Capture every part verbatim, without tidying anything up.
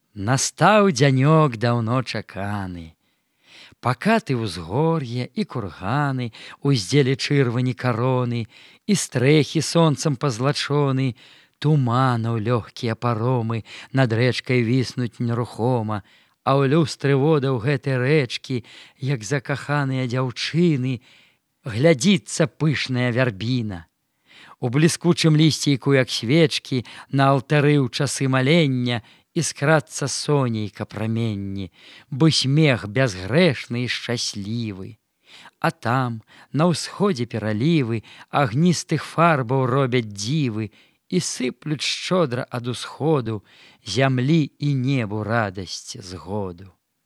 Настаў дзянёк даўно чаканы. Пакаты ўзгор'е і курганы уздзелі чырвані кароны, і стрэхі сонцам пазлачоны, туманаў лёгкія паромы над рэчкай віснуць нерухома, а ў люстры водаў гэтай рэчкі, як закаханыя дзяўчыны, глядзіцца пышная вярбіна. У бліскучым лісцейку, як свечкі, на алтары ў часы малення іскрацца сонейка праменні, бы смех бязгрэшны і шчаслівы. А там, на ўсходзе пералівы, агністых фарбаў робяць дзівы і сыплюць шчодра ад усходу зямлі і небу радасць згоду.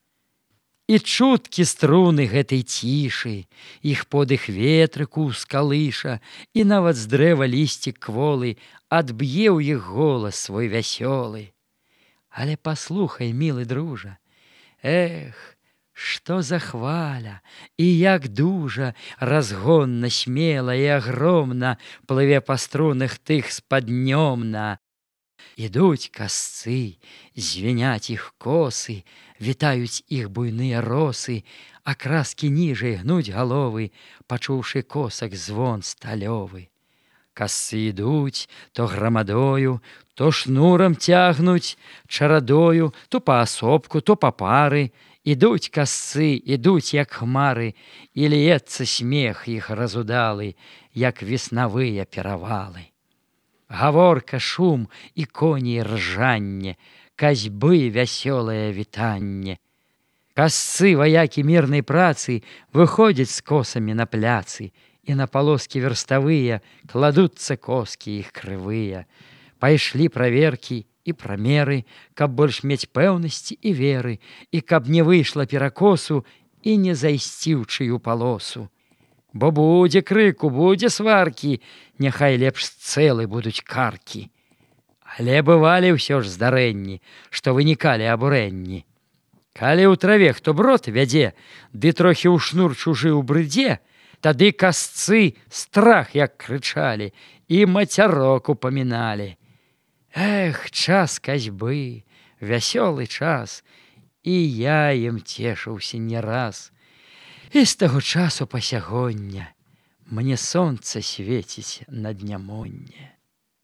І чуткі струны гэтай цішы, іх подых ветрыку ўскалыша, і нават з дрэва лісцік кволы адб'е ў іх голас свой вясёлы. Але паслухай, мілы дружа, эх, што за хваля, і як дужа, разгонна, смела і агромна плыве па струнах тых спаднёмна. Ідуць касцы, звеняць іх косы, вітаюць іх буйныя росы, а краскі ніжэй гнуць галовы, пачуўшы косак звон сталёвы. Касцы ідуць то грамадою, то шнурам цягнуць, чарадою, то паасобку, то па пары. Ідуць касцы, ідуць, як хмары, і льецца смех іх разудалы, як веснавыя перавалы. Гаворка, шум і коней ржанне, касьбы вясёлае вітанне. Касцы, ваякі мірнай працы, выходзяць з косамі на пляцы, і на палоскі верставыя кладуцца коскі іх крывыя. Пайшлі праверкі і прамеры, каб больш мець пэўнасці і веры, і каб не выйшла перакосу і не зайсці ў чыю палосу. Бо будзе крыку, будзе сваркі, няхай лепш цэлы будуць каркі. Але бывалі ўсё ж здарэнні, што вынікалі абурэнні. Калі ў траве хто брод вядзе, ды трохі ў шнур чужы ўбрыдзе, тады касцы страх як крычалі і мацярок упаміналі. Эх, час касьбы, вясёлы час, і я ім цешыўся не раз. І з таго часу па сягоння мне сонца свеціць на днямонне.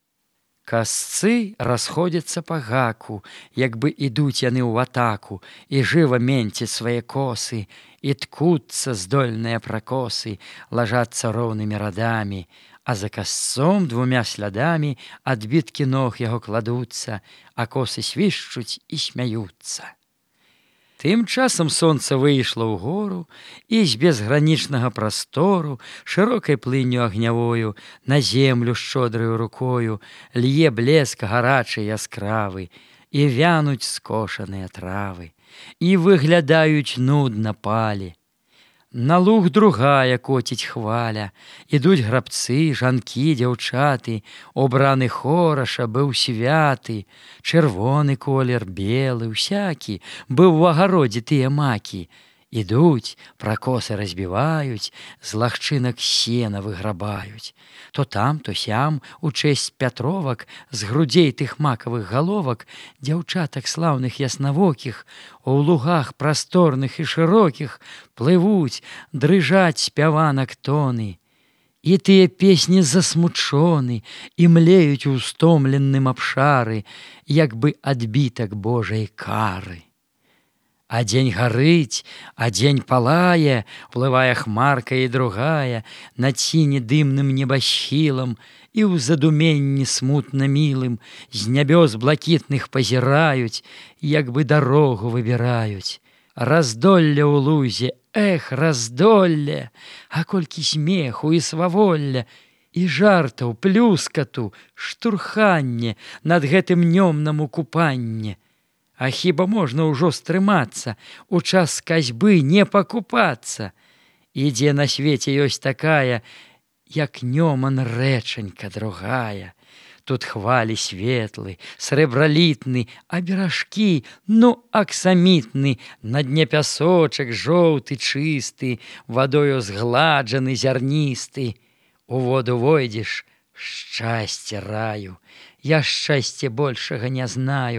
Касцы расходзяцца па гаку, як бы ідуць яны ў атаку, і жыва менцяць свае косы, і ткуцца здольныя пракосы, лажацца роўнымі радамі, а за касцом двумя слядамі адбіткі ног яго кладуцца, а косы свішчуць і смяюцца. Тым часам сонца выйшла ў гору, і з безгранічнага прастору, шырокай плынню агнявою, на землю шчодраю рукою лье блеск гарачы яскравы, і вянуць скошаныя травы, і выглядаюць нудна палі. На луг другая коціць хваля, ідуць грабцы, жанкі, дзяўчаты, убраны хораша быў святы, чырвоны колер, белы, усякі, быў у агародзе тыя макі. Ідуць, пракосы разбіваюць, з лагчынак сена выграбаюць. То там, то сям, у чэсць пятровак, з грудзей тых макавых галовак, дзяўчатак слаўных яснавокіх, у лугах прасторных і шырокіх плывуць, дрыжаць спяванак тоны. І тыя песні засмучоны і млеюць у стомленым абшары, як бы адбітак Божай кары. А дзень гарыць, а дзень палае, плывае хмарка і другая, над сіне дымным небасхілам, і ў задуменні смутна мілым з нябёс блакітных пазіраюць, як бы дарогу выбіраюць. Раздолле ў лузе, эх, раздолле, а колькі смеху і сваволля, і жартаў, плюскату, штурханне над гэтым нёмнаму купанне. А хіба можна ўжо стрымацца, у час касьбы не пакупацца? Ідзе на свеце ёсць такая, як нёман рэчанька другая. Тут хвалі светлы, срэбралітны, а беражкі, ну, аксамітны, на дне пясочак жоўты, чысты, вадою згладжаны, зярністы. У воду войдзеш, шчасце раю, я шчасця большага не знаю,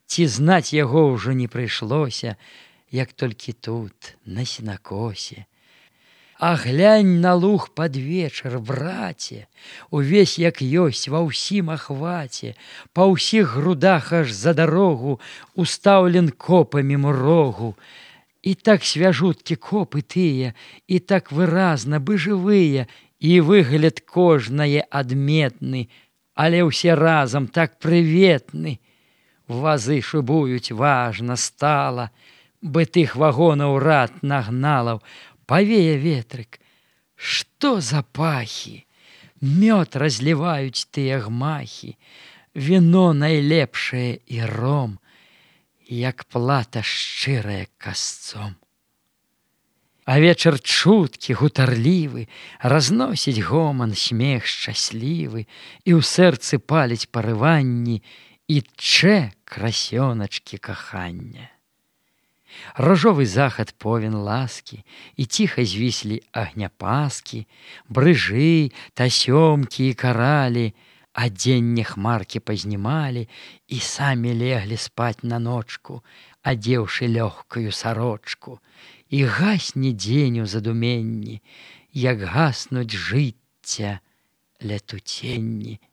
ці знаць яго ўжо не прыйшлося, як толькі тут, на сенакосе. А глянь на луг пад вечар, браце, увесь як ёсць ва ўсім ахваце, па ўсіх грудах аж за дарогу устаўлен копамі мурогу. І так свяжуткі копы тыя, і так выразна бы жывыя, і выгляд кожнае адметны, але ўсе разам так прыветны. Вазы шыбуюць важна стала, бы тых вагонаў рад нагналаў. Павее ветрык, што за пахі, мёд разліваюць тыя гмахі, віно найлепшае і ром, як плата шчырая касцом. А вечар чуткі, гутарлівы, разносіць гоман, смех шчаслівы, і ў сэрцы паліць парыванні, і тчэ красёначкі кахання. Ружовы захад повен ласкі, і ціха звіслі агняпаскі, брыжы, тасёмкі і каралі, адзенне хмаркі пазнімалі і самі леглі спаць на ночку, адзеўшы лёгкую сарочку. І гасне дзень у задуменні, як гаснуць жыцця летуценні.